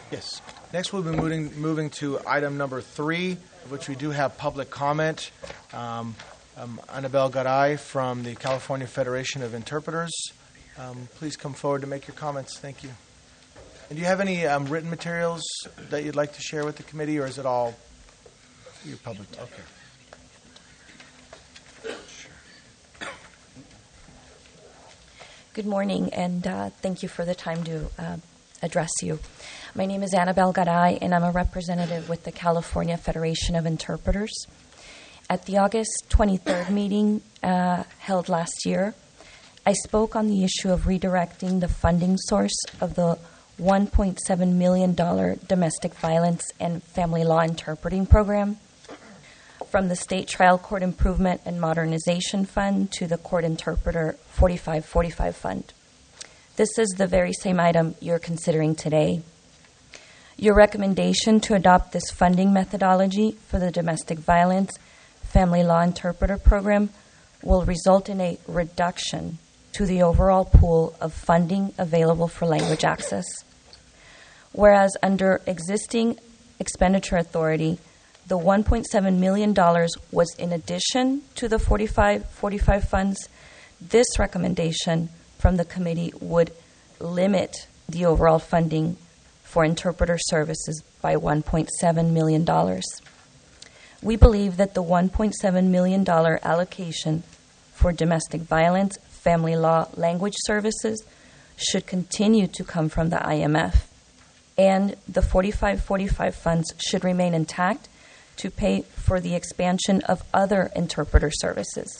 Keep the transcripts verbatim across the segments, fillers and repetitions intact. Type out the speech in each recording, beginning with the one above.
Yes. Next, we'll be moving, moving to item number three, which we do have public comment. Um, um, Annabelle Garay from the California Federation of Interpreters. Um, please come forward to make your comments. Thank you. And do you have any um, written materials that you'd like to share with the committee, or is it all your public? Okay. Good morning, and uh, thank you for the time to uh, address you. My name is Annabelle Garay, and I'm a representative with the California Federation of Interpreters. At the August twenty-third meeting uh, held last year, I spoke on the issue of redirecting the funding source of the one point seven million dollars Domestic Violence and Family Law Interpreting Program from the State Trial Court Improvement and Modernization Fund to the Court Interpreter forty-five forty-five Fund. This is the very same item you're considering today. Your recommendation to adopt this funding methodology for the Domestic Violence Family Law Interpreter Program will result in a reduction to the overall pool of funding available for language access. Whereas under existing expenditure authority, the one point seven million dollars was in addition to the forty-five forty-five funds, this recommendation from the committee would limit the overall funding for interpreter services by one point seven million dollars. We believe that the one point seven million dollars allocation for domestic violence, family law, language services should continue to come from the I M F, and the forty-five forty-five funds should remain intact to pay for the expansion of other interpreter services.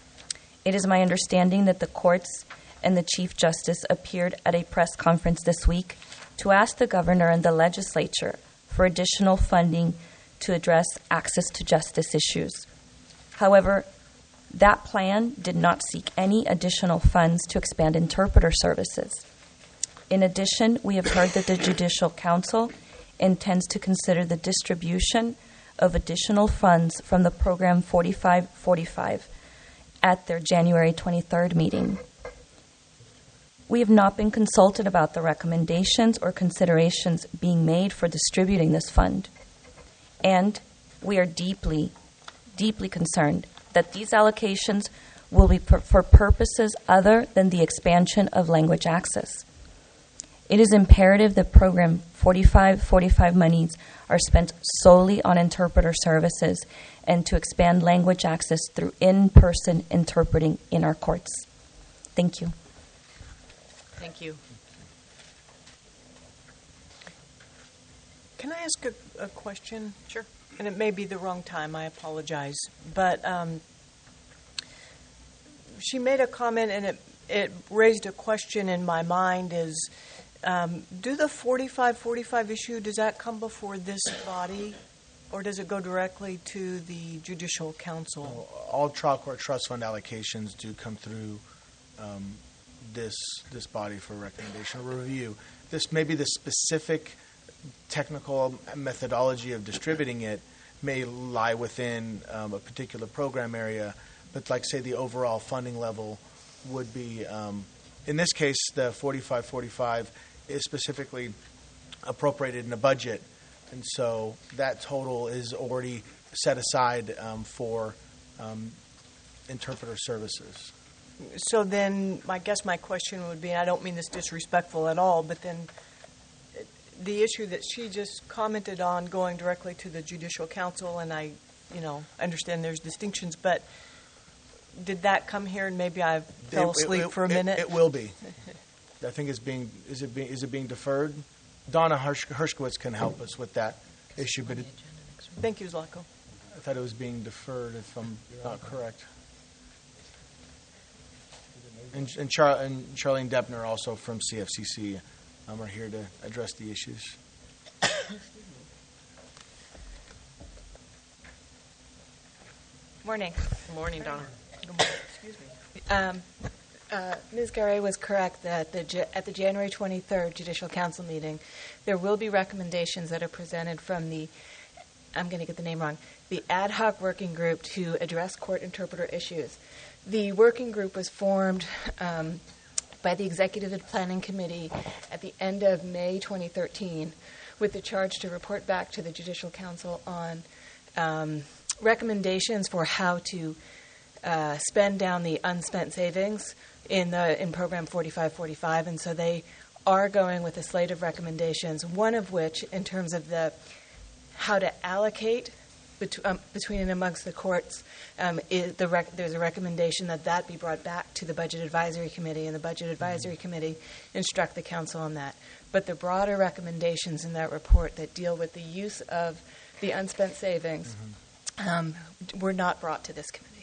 It is my understanding that the courts and the Chief Justice appeared at a press conference this week to ask the governor and the legislature for additional funding to address access to justice issues. However, that plan did not seek any additional funds to expand interpreter services. In addition, we have heard that the Judicial Council intends to consider the distribution of additional funds from the program forty-five forty-five at their January twenty-third meeting. We have not been consulted about the recommendations or considerations being made for distributing this fund. And we are deeply, deeply concerned that these allocations will be per- for purposes other than the expansion of language access. It is imperative that Program forty-five forty-five monies are spent solely on interpreter services and to expand language access through in-person interpreting in our courts. Thank you. Thank you. Can I ask a, a question? Sure. And it may be the wrong time, I apologize. But um, she made a comment and it, it raised a question in my mind is, um, do the forty-five forty-five issue, does that come before this body or does it go directly to the Judicial Council? Well, all trial court trust fund allocations do come through um, this this body for recommendation or review. This may be the specific technical methodology of distributing it may lie within um, a particular program area, but like say the overall funding level would be, um, in this case, the forty-five forty-five is specifically appropriated in a budget, and so that total is already set aside um, for um, interpreter services. So then I guess my question would be, and I don't mean this disrespectful at all, but then the issue that she just commented on going directly to the Judicial Council, and I, you know, understand there's distinctions, but did that come here and maybe I fell asleep it, it, for a it, minute? It will be. I think it's being, is it being, is it being deferred? Donna Hersh, Hershkowitz can help us with that issue, but it, Thank you, Zlatko. I thought it was being deferred if I'm not correct. And, and, Char, and Charlene Deppner, also from C F C C, um, are here to address the issues. Morning. Good morning, Donna. Good morning. Excuse me. Um, uh, Miz Garay was correct that the, at the January twenty-third Judicial Council meeting, there will be recommendations that are presented from the, I'm going to get the name wrong, the ad hoc working group to address court interpreter issues. The working group was formed um, by the Executive and Planning Committee at the end of May twenty thirteen, with the charge to report back to the Judicial Council on um, recommendations for how to uh, spend down the unspent savings in the in Program forty-five forty-five, and so they are going with a slate of recommendations, one of which, in terms of the how to allocate bet- um, between and amongst the courts, um, is the rec- there's a recommendation that that be brought back to the Budget Advisory Committee, and the Budget Advisory mm-hmm. Committee instruct the Council on that. But the broader recommendations in that report that deal with the use of the unspent savings mm-hmm. um, were not brought to this committee.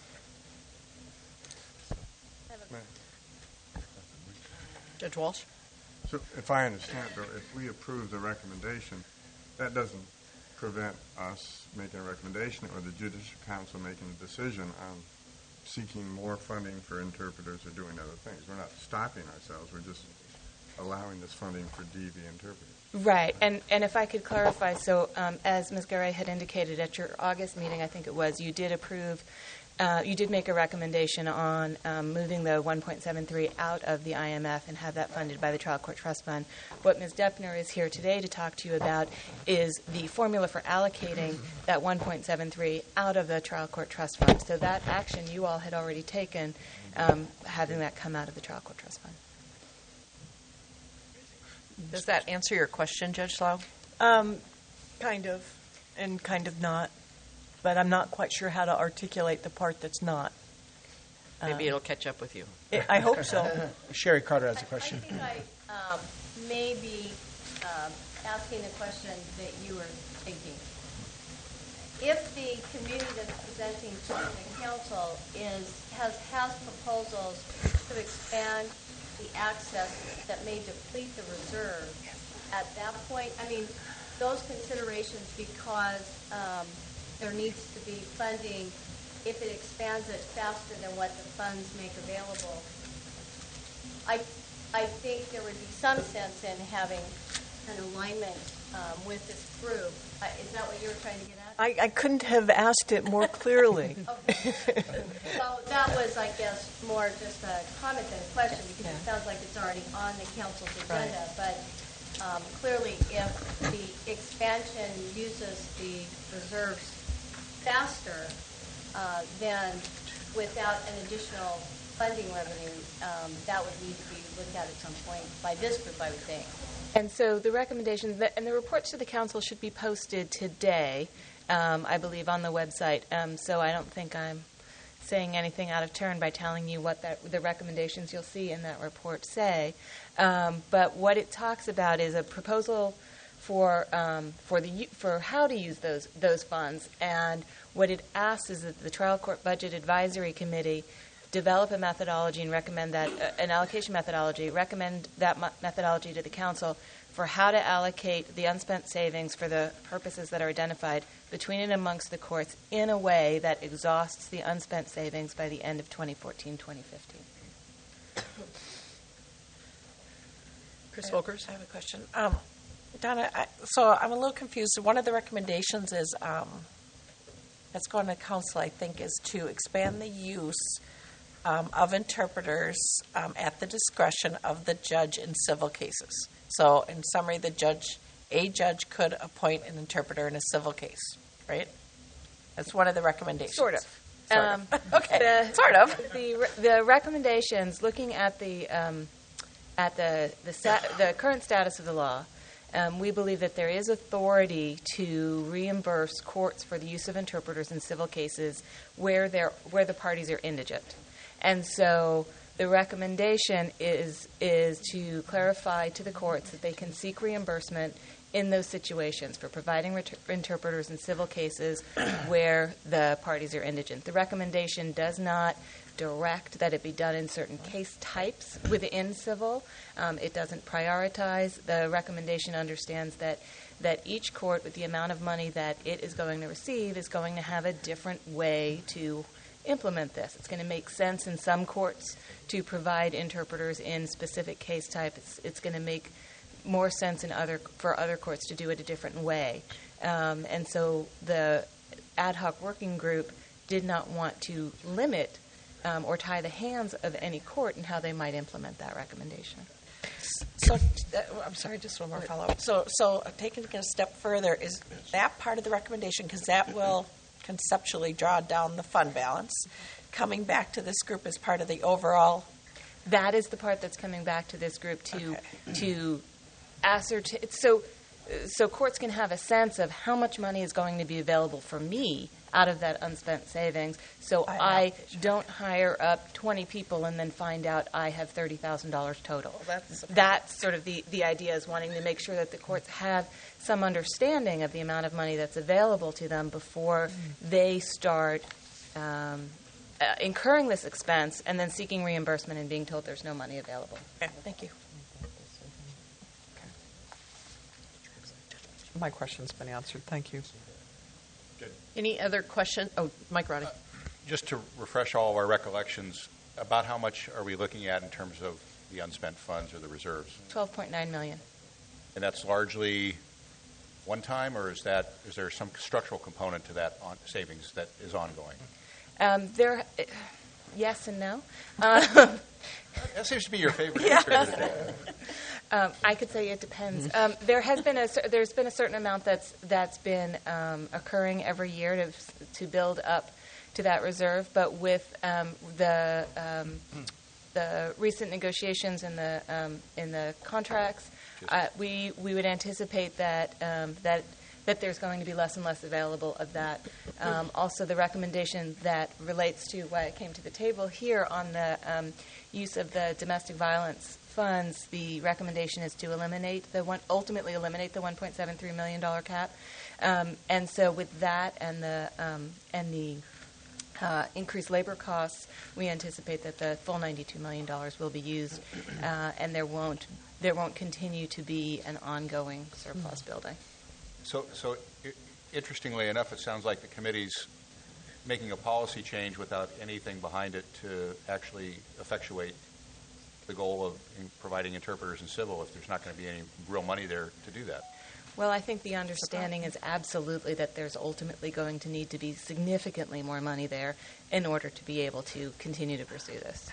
Judge Walsh? So if I understand, though, if we approve the recommendation, that doesn't prevent us making a recommendation or the Judicial Council making a decision on seeking more funding for interpreters or doing other things. We're not stopping ourselves. We're just allowing this funding for D V interpreters. Right. And and if I could clarify, so um, as Miz Garay had indicated at your August meeting, I think it was, you did approve Uh, you did make a recommendation on um, moving the one point seven three out of the I M F and have that funded by the Trial Court Trust Fund. What Miz Deppner is here today to talk to you about is the formula for allocating that one point seven three out of the Trial Court Trust Fund. So that action you all had already taken, um, having that come out of the Trial Court Trust Fund. Does that answer your question, Judge Slough? Um, kind of, and kind of not. But I'm not quite sure how to articulate the part that's not. Maybe Um, it'll catch up with you. I I hope so. Sherry Carter has a question. I think I um, may be um, asking the question that you were thinking. If the committee that's presenting to the council is has has proposals to expand the access that may deplete the reserve, at that point, I mean, those considerations because um, there needs to be funding if it expands it faster than what the funds make available. I, I think there would be some sense in having an alignment um, with this group. Uh, is that what you were trying to get at? I, I couldn't have asked it more clearly. Okay. So that was, I guess, more just a comment than a question because it sounds like it's already on the council's agenda. Right. But um, clearly, if the expansion uses the reserves faster, uh, then without an additional funding revenue, um, that would need to be looked at at some point by this group, I would think. And so the recommendations, that, and the reports to the council should be posted today, um, I believe, on the website. Um, so I don't think I'm saying anything out of turn by telling you what that, the recommendations you'll see in that report say. Um, but what it talks about is a proposal for um, for the for how to use those those funds, and what it asks is that the Trial Court Budget Advisory Committee develop a methodology and recommend that uh, an allocation methodology, recommend that mo- methodology to the council for how to allocate the unspent savings for the purposes that are identified between and amongst the courts in a way that exhausts the unspent savings by the end of twenty fourteen twenty fifteen. Chris Volkers? I have a question. Um, Donna, I, so I'm a little confused. One of the recommendations is, um, that's going to council, I think, is to expand the use um, of interpreters um, at the discretion of the judge in civil cases. So, in summary, the judge, a judge could appoint an interpreter in a civil case, right? That's one of the recommendations. Sort of. Sort Um, of. Okay, the, sort of. The re- the recommendations, looking at the um, at the the, sta- the current status of the law, um, we believe that there is authority to reimburse courts for the use of interpreters in civil cases where they're where the parties are indigent, and so the recommendation is is to clarify to the courts that they can seek reimbursement in those situations for providing ret- interpreters in civil cases where the parties are indigent. The recommendation does not direct that it be done in certain case types within civil. Um, it doesn't prioritize. The recommendation understands that that each court, with the amount of money that it is going to receive, is going to have a different way to implement this. It's going to make sense in some courts to provide interpreters in specific case type. It's, it's going to make more sense in other for other courts to do it a different way. Um, and so the ad hoc working group did not want to limit um, or tie the hands of any court in how they might implement that recommendation. So, uh, I'm sorry, just one more follow-up. So, so uh, taking it a step further, is that part of the recommendation, because that will conceptually draw down the fund balance, coming back to this group as part of the overall? That is the part that's coming back to this group to Okay. to ascertain. So, so courts can have a sense of how much money is going to be available for me out of that unspent savings. So I I, have- don't hire up twenty people and then find out I have thirty thousand dollars total. Well, that's the- That's sort of the, the idea, is wanting to make sure that the courts have some understanding of the amount of money that's available to them before they start um, uh, incurring this expense and then seeking reimbursement and being told there's no money available. Okay, thank you. My question's been answered. Thank you. Any other question? Oh, Mike Roddy. Just to refresh all of our recollections, about how much are we looking at in terms of the unspent funds or the reserves? twelve point nine million. And that's largely one time, or is that is there some structural component to that on savings that is ongoing? Um, there, uh, yes and no. Uh, That seems to be your favorite answer here today. um, I could say it depends. Um, there has been a cer- there's been a certain amount that's that's been um, occurring every year to to build up to that reserve, but with um, the um, the recent negotiations in the um, in the contracts, uh, we we would anticipate that um, that that there's going to be less and less available of that. Um, also, the recommendation that relates to why it came to the table here on the um, use of the domestic violence funds, the recommendation is to eliminate the one, ultimately eliminate the one point seven three million dollars cap. Um, and so, with that and the um, and the uh, increased labor costs, we anticipate that the full ninety-two million dollars will be used, uh, and there won't there won't continue to be an ongoing surplus building. So, so i- interestingly enough, it sounds like the committee's making a policy change without anything behind it to actually effectuate the goal of in providing interpreters in civil if there's not going to be any real money there to do that. Well, I think the understanding is absolutely that there's ultimately going to need to be significantly more money there in order to be able to continue to pursue this.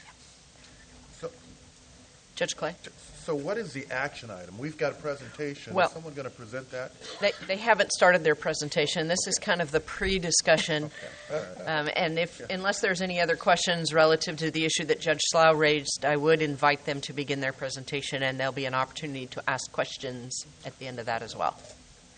So, Judge Clay? so what is the action item? We've got a presentation. Well- Is someone going to present that? They, they haven't started their presentation. This is kind of the pre-discussion. Um, and if, unless there's any other questions relative to the issue that Judge Slough raised, I would invite them to begin their presentation, and there'll be an opportunity to ask questions at the end of that as well.